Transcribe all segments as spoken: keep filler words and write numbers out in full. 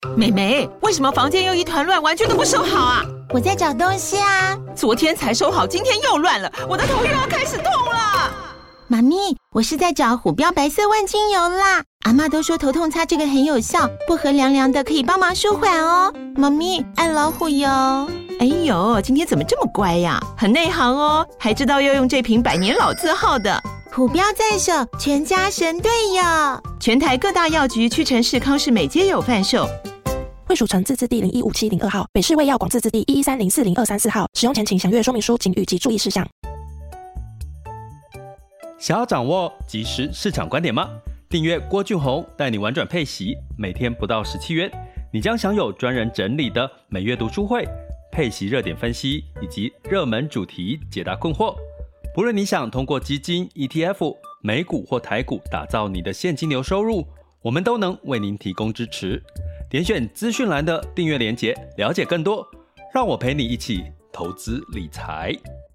妹妹，为什么房间又一团乱，玩具都不收好啊？ 我在找东西啊。 昨天才收好，今天又乱了，我的头又要开始痛了。 妈咪，我是在找虎标白色万金油啦。阿嬷都说头痛擦这个很有效，薄荷凉凉的可以帮忙舒缓哦。妈咪，爱老虎油。 哎呦，今天怎么这么乖呀？很内行哦，还知道要用这瓶百年老字号的。 虎标在手，全家神队友。 全台各大药局、屈臣氏、康士美皆有贩售。 惠蜀城自治地零一五七零二号，北市卫药广自治地一一三零四零二三四号。使用前请详阅说明书、警语及注意事项。 想要掌握即时市场观点吗？订阅郭俊宏带你玩转配息，每天不到十七元，你将享有专人整理的每月读书会、配息热点分析以及热门主题解答困惑。不论你想通过基金、E T F、美股或台股打造你的现金流收入，我们都能为您提供支持。点选资讯栏的订阅连结，了解更多。让我陪你一起投资理财。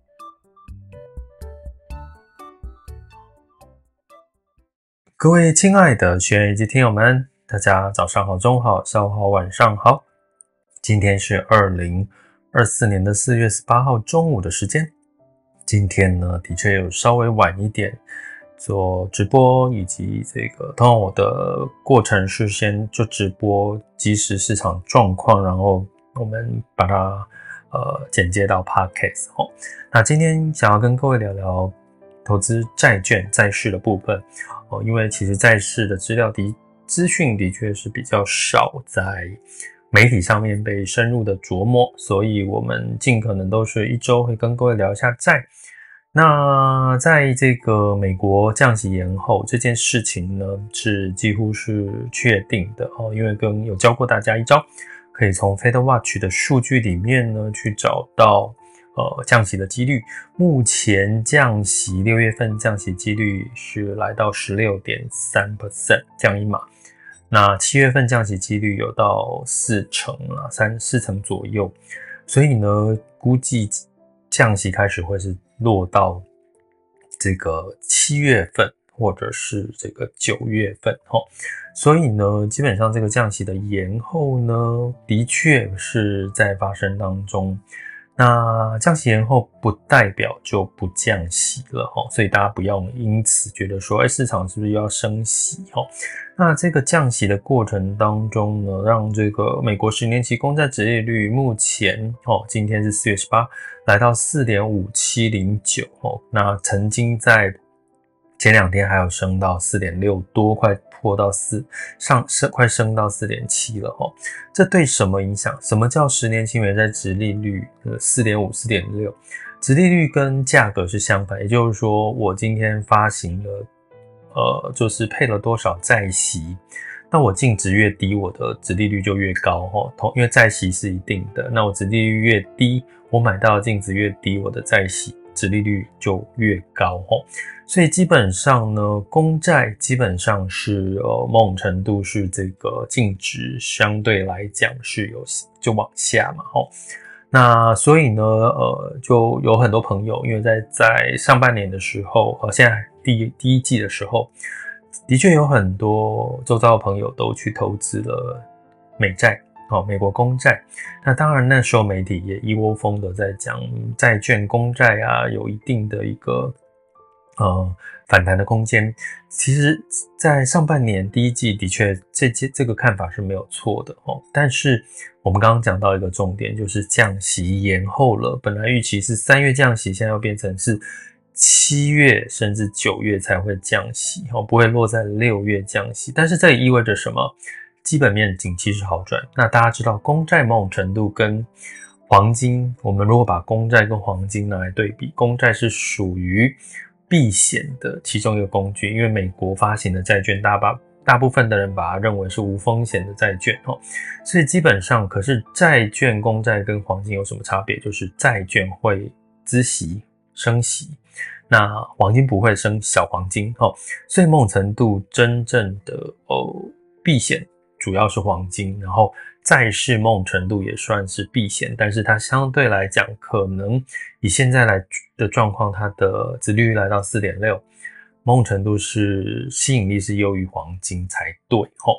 各位亲爱的学员以及听友们，大家早上好、中午好、下午好、晚上好。今天是二零二四年的四月十八号中午的时间。今天呢，的确有稍微晚一点做直播，以及这个通常我的过程是先就直播即时市场状况，然后我们把它呃剪接到 Podcast 哦。那今天想要跟各位聊聊投资债券、债市的部分哦，因为其实债市的资料的资讯的确是比较少在媒体上面被深入的琢磨，所以我们尽可能都是一周会跟各位聊一下债。那在这个美国降息延后这件事情呢，是几乎是确定的哦，因为跟有教过大家一招，可以从 FedWatch 的数据里面呢去找到呃降息的几率。目前降息六月份降息几率是来到 百分之十六点三 降一码。那七月份降息几率有到四成啦，三四成左右，所以呢，估计降息开始会是落到这个七月份或者是这个九月份齁，所以呢，基本上这个降息的延后呢，的确是在发生当中。那降息延后不代表就不降息了齁，所以大家不要因此觉得说，哎，市场是不是又要升息齁？那这个降息的过程当中呢，让这个美国十年期公债殖利率目前哦，今天是四月十八，来到 四点五七零九 哦，那曾经在前两天还有升到 四点六多，快破到四上升，快升到 四点七 了齁。这对什么影响？什么叫十年期美债殖利率呃 四点五、四点六？ 殖利率跟价格是相反，也就是说我今天发行了呃，就是配了多少债息，那我净值越低，我的殖利率就越高齁，因为债息是一定的，那我殖利率越低，我买到的净值越低，我的债息殖利率就越高齁。所以基本上呢，公债基本上是呃某种程度是这个净值相对来讲是有就往下嘛齁。那所以呢，呃，就有很多朋友，因为在在上半年的时候，呃，现在第第一季的时候，的确有很多周遭的朋友都去投资了美债，哦，美国公债。那当然那时候媒体也一窝蜂的在讲债券、公债啊，有一定的一个呃反弹的空间。其实在上半年第一季的确这这个看法是没有错的哦，但是我们刚刚讲到一个重点，就是降息延后了，本来预期是三月降息，现在要变成是七月甚至九月才会降息哦，不会落在六月降息。但是这也意味着什么？基本面景气是好转。那大家知道公债某种程度跟黄金，我们如果把公债跟黄金拿来对比，公债是属于避险的其中一个工具，因为美国发行的债券，大把大部分的人把它认为是无风险的债券哦，所以基本上，可是债券、公债跟黄金有什么差别？就是债券会孳息升息，那黄金不会升小黄金哦，所以某种程度真正的哦避险主要是黄金，然后债市某种程度也算是避险，但是它相对来讲，可能以现在来的状况，它的殖利率来到 四点六， 某种程度是吸引力是优于黄金才对齁。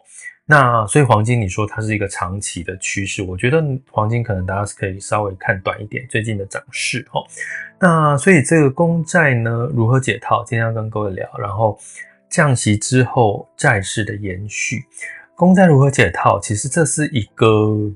那所以黄金你说它是一个长期的趋势，我觉得黄金可能大家是可以稍微看短一点最近的涨势齁。那所以这个公债呢如何解套，今天要跟各位聊，然后降息之后债市的延续，公债如何解套，其实这是一个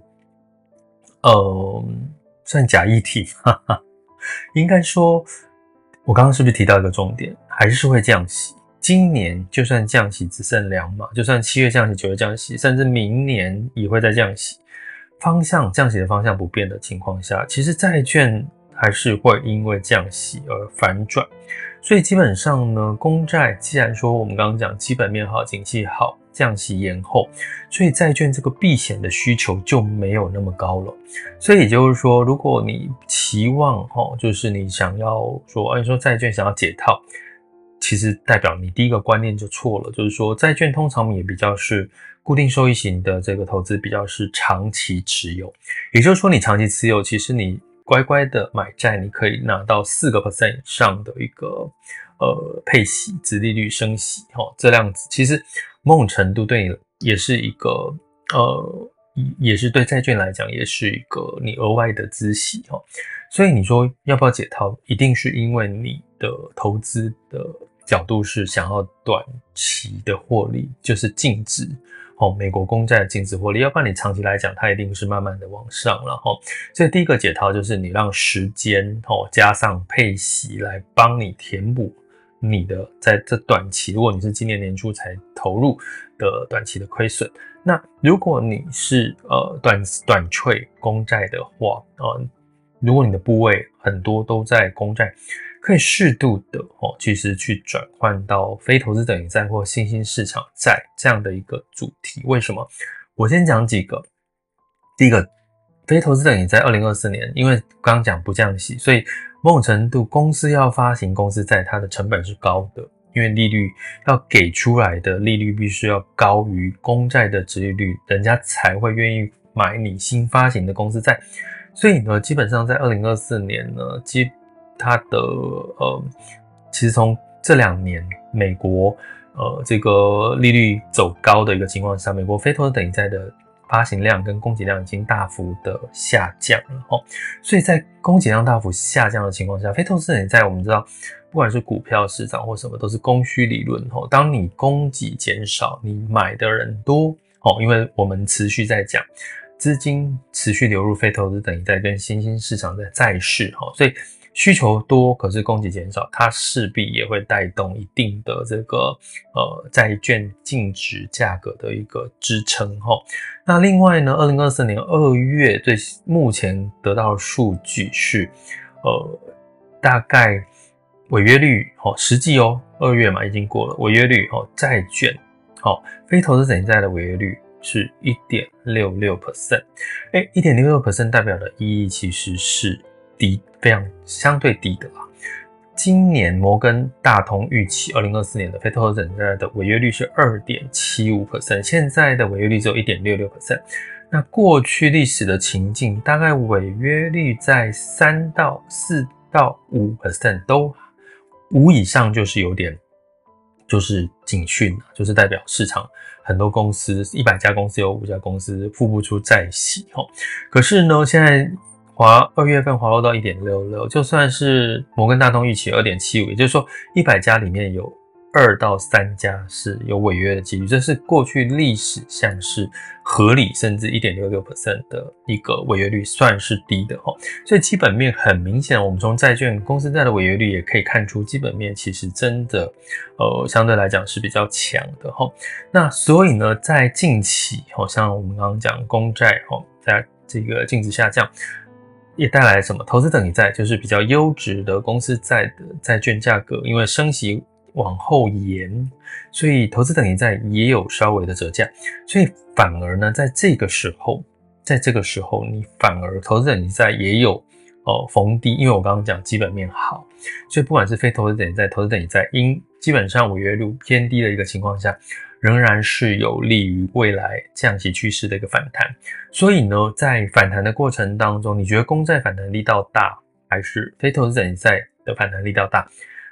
呃算假议题哈哈，应该说我刚刚是不是提到一个重点，还是会降息。今年就算降息只剩两码，就算七月降息九月降息，甚至明年也会再降息，方向降息的方向不变的情况下，其实债券还是会因为降息而反转。所以基本上呢，公债既然说我们刚刚讲基本面好景气好，降息延后，所以债券这个避险的需求就没有那么高了。所以也就是说，如果你期望齁，就是你想要说，你说债券想要解套，其实代表你第一个观念就错了，就是说债券通常也比较是固定收益型的这个投资，比较是长期持有。也就是说你长期持有，其实你乖乖的买债，你可以拿到 百分之四 以上的一个呃配息，殖利率升息齁，这样子其实某种程度对你也是一个呃也是对债券来讲也是一个你额外的孳息齁。所以你说要不要解套，一定是因为你的投资的角度是想要短期的获利，就是净值齁，美国公债的净值获利，要不然你长期来讲它一定是慢慢的往上了齁。所以第一个解套就是你让时间齁加上配息来帮你填补你的在这短期，如果你是今年年初才投入的短期的亏损。那如果你是呃短短trade公债的话，呃如果你的部位很多都在公债，可以适度的哦，其实去转换到非投资等级债或新兴市场债这样的一个主题。为什么？我先讲几个。第一个，非投资等级债二零二四年，因为刚刚讲不降息，所以某种程度公司要发行公司债，它的成本是高的，因为利率要给出来的利率必须要高于公债的殖利率，人家才会愿意买你新发行的公司债。所以呢，基本上在二零二四年呢，基它的呃，其实从这两年美国呃这个利率走高的一个情况下，美国非投资等级债的发行量跟供给量已经大幅的下降了齁。所以在供给量大幅下降的情况下，非投资等级债我们知道，不管是股票市场或什么，都是供需理论齁。当你供给减少，你买的人多齁，因为我们持续在讲。资金持续流入非投资等级债跟新兴市场的债市，所以需求多，可是供给减少，它势必也会带动一定的这个呃债券净值价格的一个支撑。那另外呢，二零二四年二月最目前得到的数据是，呃大概违约率实际哦，二月嘛已经过了，违约率债券非投资等级债的违约率是 百分之一点六六。 诶 百分之一点六六 代表的意义其实是低，非常相对低的啦。今年摩根大通预期二零二四年的非投资等级债的违约率是 百分之二点七五， 现在的违约率只有 百分之一点六六。 那过去历史的情境大概违约率在三到四到 百分之五 都五以上就是有点就是警讯，就是代表市场很多公司一百家公司有五家公司付不出债息。可是呢，现在滑二月份滑落到 百分之一点六六， 就算是摩根大通预期 百分之二点七五， 也就是说一百家里面有二到三家是有违约的几率，这是过去历史上是合理，甚至 百分之一点六六 的一个违约率算是低的。所以基本面很明显，我们从债券公司债的违约率也可以看出，基本面其实真的呃相对来讲是比较强的。那所以呢，在近期像我们刚刚讲公债在这个净值下降，也带来什么？投资等级债就是比较优质的公司债的债券价格，因为升息往后延，所以投资等级债也有稍微的折价，所以反而呢，在这个时候，在这个时候，你反而投资等级债也有呃逢低，因为我刚刚讲基本面好，所以不管是非投资等级债、投资等级债，因基本上违约率偏低的一个情况下，仍然是有利于未来降息趋势的一个反弹。所以呢，在反弹的过程当中，你觉得公债反弹力道大，还是非投资等级债的反弹力道大？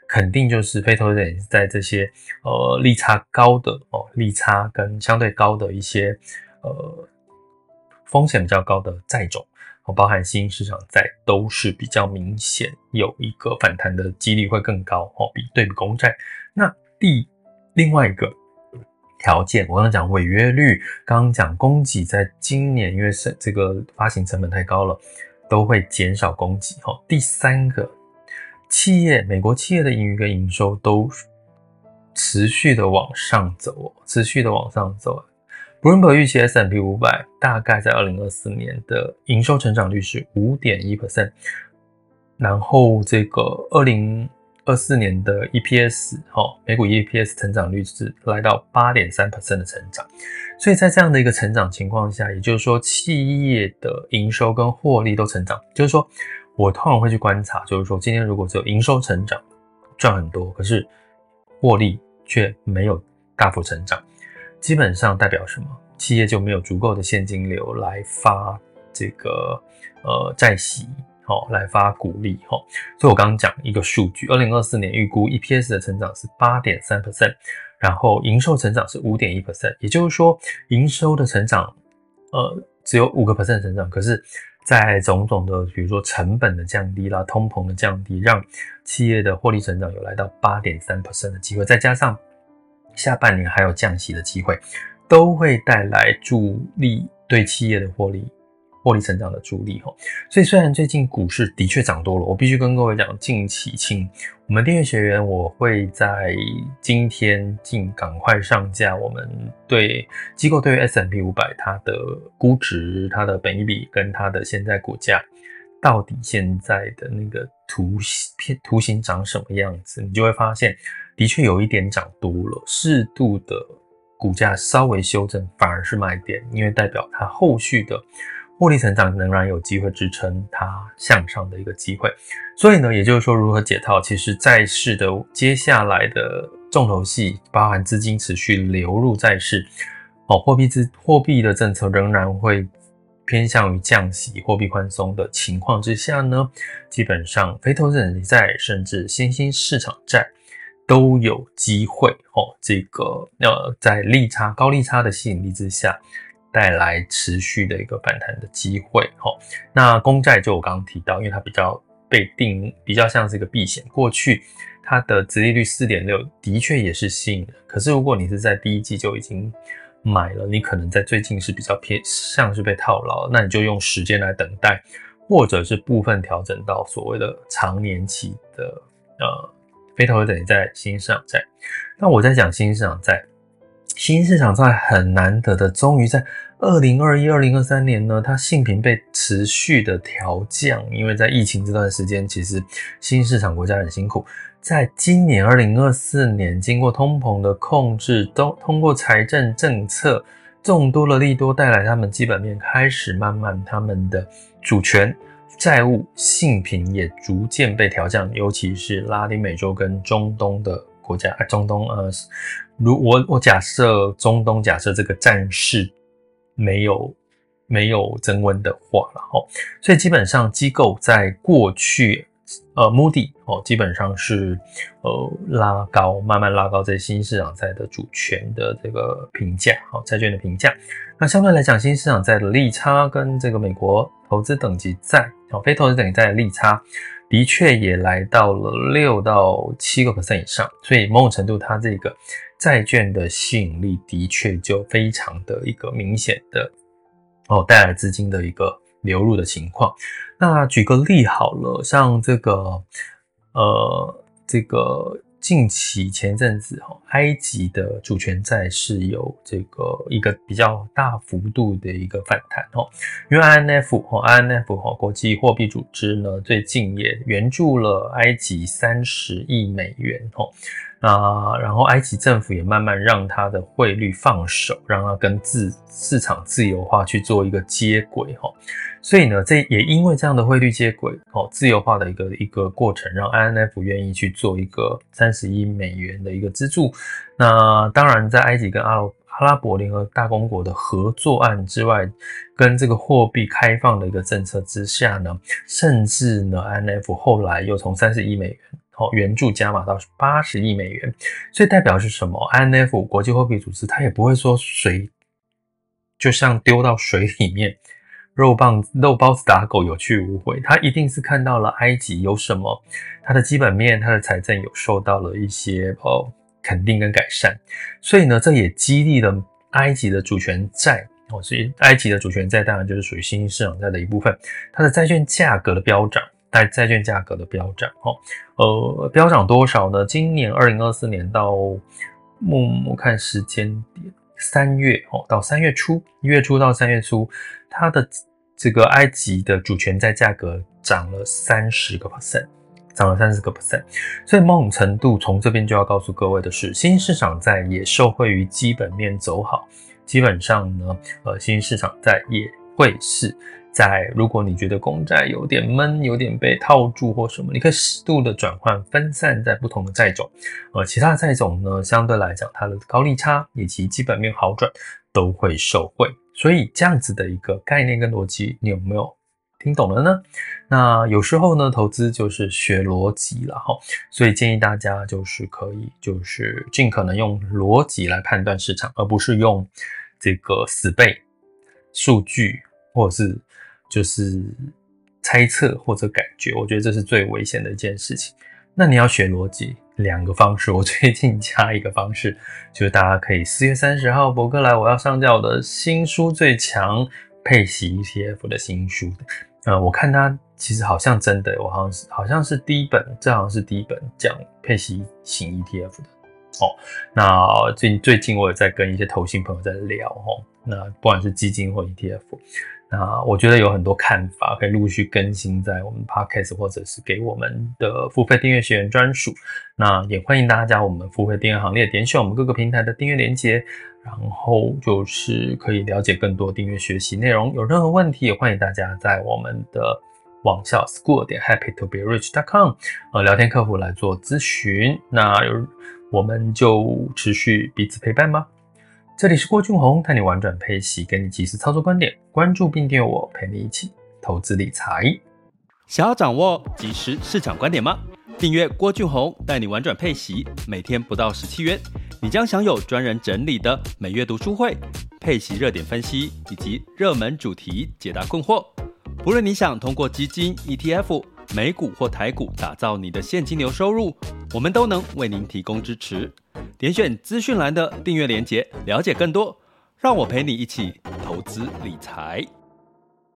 肯定就是非投资人在这些呃利差高的哦，利差跟相对高的一些呃风险比较高的债种，哦，包含新兴市场债都是比较明显有一个反弹的几率会更高哦，比对比公债。那第另外一个条件，我刚刚讲违约率，刚刚讲供给在今年因为是这个发行成本太高了，都会减少供给哦。第三个。企业，美国企业的盈余跟营收都持续的往上走，持续的往上走。Bloomberg 预期 S and P 五百 大概在二零二四年的营收成长率是 百分之五点一， 然后这个二零二四年的 E P S 哦，每股 E P S 成长率是来到 百分之八点三 的成长。所以在这样的一个成长情况下，也就是说企业的营收跟获利都成长，就是说我通常会去观察，就是说今天如果只有营收成长赚很多，可是获利却没有大幅成长，基本上代表什么？企业就没有足够的现金流来发这个呃债息，哦，来发股利，哦。所以我刚刚讲一个数据，二零二四年预估 E P S 的成长是 百分之八点三， 然后营收成长是 百分之五点一， 也就是说营收的成长呃只有 百分之五 的成长，可是在种种的比如说成本的降低啦，通膨的降低，让企业的获利成长有来到 百分之八点三 的机会，再加上下半年还有降息的机会，都会带来助力对企业的获利获利成长的助力。所以虽然最近股市的确涨多了，我必须跟各位讲，近期请我们订阅学员，我会在今天尽赶快上架我们对机构对于 S and P 五百 它的估值、它的本益比跟它的现在股价到底现在的那个图图形长什么样子，你就会发现的确有一点涨多了，适度的股价稍微修正反而是买点，因为代表它后续的获利成长仍然有机会支撑它向上的一个机会。所以呢，也就是说如何解套，其实债市的接下来的重头戏包含资金持续流入债市，哦，货币资货币的政策仍然会偏向于降息、货币宽松的情况之下呢，基本上非投资人债甚至新兴市场债都有机会哦，这个呃在利差高利差的吸引力之下，带来持续的一个反弹的机会。哦，那公债就我刚刚提到，因为它比较被定比较像是一个避险，过去它的殖利率 四点六 的确也是吸引人，可是如果你是在第一季就已经买了，你可能在最近是比较偏像是被套牢，那你就用时间来等待，或者是部分调整到所谓的长年期的呃非投资人债、新兴市场债。那我在讲新兴市场债，新兴市场债很难得的，终于在二零二一、二零二三年呢，它信评被持续的调降，因为在疫情这段时间，其实新兴市场国家很辛苦。在今年二零二四年，经过通膨的控制，都通过财政政策众多的利多带来，他们基本面开始慢慢他们的主权、债务、信评也逐渐被调降，尤其是拉丁美洲跟中东的国家，啊、中东呃，如我我假设中东假设这个战事没有没有增温的话啦，齁，所以基本上机构在过去呃 Moody 哦，基本上是呃拉高慢慢拉高这些新兴市场债的主权的这个评价，哦，债券的评价。那相对来讲，新兴市场债的利差跟这个美国投资等级债，哦，非投资等级债的利差的确也来到了六到七个 percent 以上，所以某种程度它这个债券的吸引力的确就非常的一个明显的哦，带来资金的一个流入的情况。那举个例好了，像这个呃这个近期前阵子齁，埃及的主权债是有这个一个比较大幅度的一个反弹齁，因为 I M F 齁 I M F 齁国际货币组织呢最近也援助了埃及三十亿美元齁。那然后埃及政府也慢慢让它的汇率放手，让它跟自市场自由化去做一个接轨齁。所以呢，这也因为这样的汇率接轨齁，自由化的一个一个过程，让 I M F 愿意去做一个三十亿美元的一个资助。那当然在埃及跟阿拉阿拉伯联合大公国的合作案之外，跟这个货币开放的一个政策之下呢，甚至呢 I M F 后来又从三十亿美元哦，援助加码到八十亿美元，所以代表是什么 ？I M F 国际货币组织它也不会说水就像丢到水里面，肉棒肉包子打狗有去无回，它一定是看到了埃及有什么，它的基本面、它的财政有受到了一些哦肯定跟改善，所以呢，这也激励了埃及的主权债。哦，所以埃及的主权债当然就是属于新兴市场债的一部分，它的债券价格的飙涨。债债券价格的飙涨，哦，呃，飙涨多少呢？今年二零二四年到，嗯，我看时间点，三月哦，到三月初，一月初到三月初，它的这个埃及的主权债价格涨了三十个 percent， 涨了三十个 percent， 所以某种程度从这边就要告诉各位的是，新兴市场债也受惠于基本面走好，基本上呢，呃，新兴市场债也会是。在如果你觉得公债有点闷，有点被套住或什么，你可以适度的转换分散在不同的债种，呃，其他的债种呢，相对来讲它的高利差以及基本面好转都会受惠，所以这样子的一个概念跟逻辑，你有没有听懂了呢？那有时候呢，投资就是学逻辑啦齁，所以建议大家就是可以就是尽可能用逻辑来判断市场，而不是用这个死背数据或者是就是猜测或者感觉，我觉得这是最危险的一件事情。那你要学逻辑，两个方式，我最近加一个方式，就是大家可以四月三十号博客来我要上架我的新书最强配息 E T F 的新书。呃，我看它其实好像真的，我好像是好像是第一本，这好像是第一本讲配息型 E T F 的。哦，那最最近我也在跟一些投信朋友在聊哦，那不管是基金或 E T F。那我觉得有很多看法可以陆续更新在我们 Podcast 或者是给我们的付费订阅学员专属。那也欢迎大家加入我们付费订阅行列，点选我们各个平台的订阅连结，然后就是可以了解更多订阅学习内容。有任何问题也欢迎大家在我们的网校 school 点 happy to be rich dot com 呃聊天客服来做咨询。那我们就持续彼此陪伴吧。这里是郭俊宏，带你玩转配息，给你及时操作观点，关注并订阅我，陪你一起投资理财。 想要掌握即时市场观点吗？订阅郭俊宏，带你玩转配息，每天不到十七元，你将享有专人整理的每月读书会、配息热点分析以及热门主题解答困惑。不论你想通过基金、E T F、美股或台股打造你的现金流收入，我们都能为您提供支持。点选资讯栏的订阅连结，了解更多。让我陪你一起投资理财。